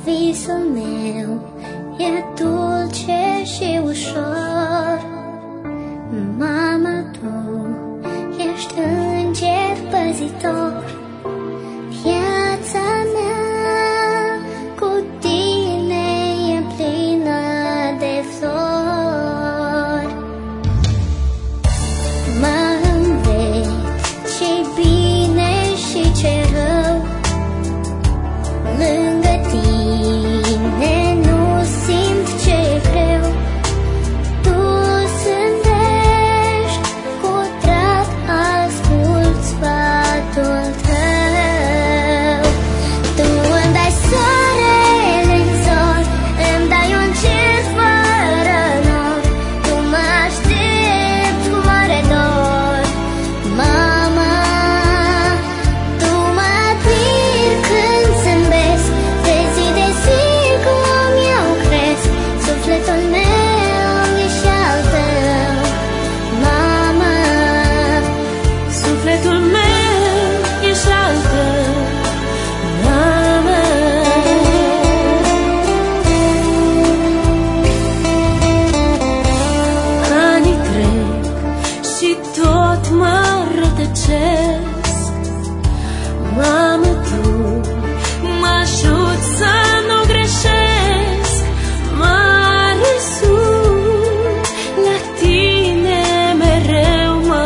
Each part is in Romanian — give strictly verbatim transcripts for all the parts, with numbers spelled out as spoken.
Visul meu e dulce și ușor. Mama, tu ești înger păzitor. Viața mea cu tine e plină de flori. Mă înveți ce-i bine și ce rău. Lângă tine nu simt ce-i greu. Tu zâmbești, cu drag ascult sfatul tău. Tu îmi dai soarele în zor, îmi dai un cer fără nor. Tu mă aștepți cu mare dor. Mama, tu mă admiri când zâmbesc. De zi de zi cum eu cresc. Sufletul meu e și al tău. Mama, Sufletul meu e și al tău, Mama. Anii trec și tot mă rătăcesc. Mamă, tu mă ajuți să nu greșesc. Mare sunt, la tine mereu mă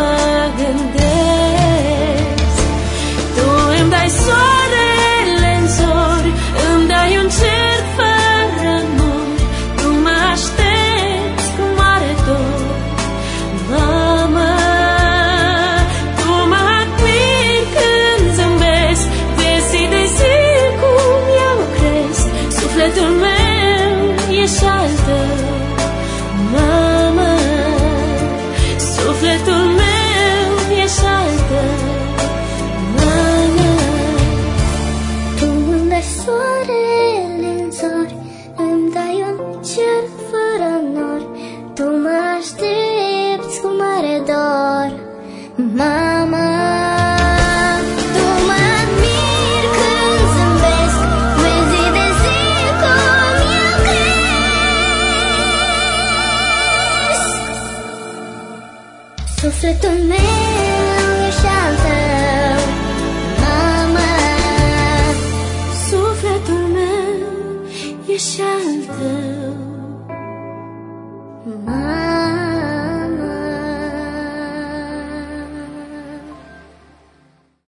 gândesc. Tu îmi dai soarele în zori, îmi dai un cer fără nori. Tu mă aștepți cu mare dor. Mama, tu mă admiri când zâmbesc. De zi de zi cum eu cresc. Sufletul meu e și al tău, Mama. Sufletul meu e și al tău, Mama. tu îmi dai soarele în zori, îmi dai un cer fără nori. Tu mă aștepți cu mare dor. Mama, tu mă admiri când zâmbesc. De zi de zi cum eu cresc. Sufletul meu e și al tău. Mama, Sufletul meu e și al tău.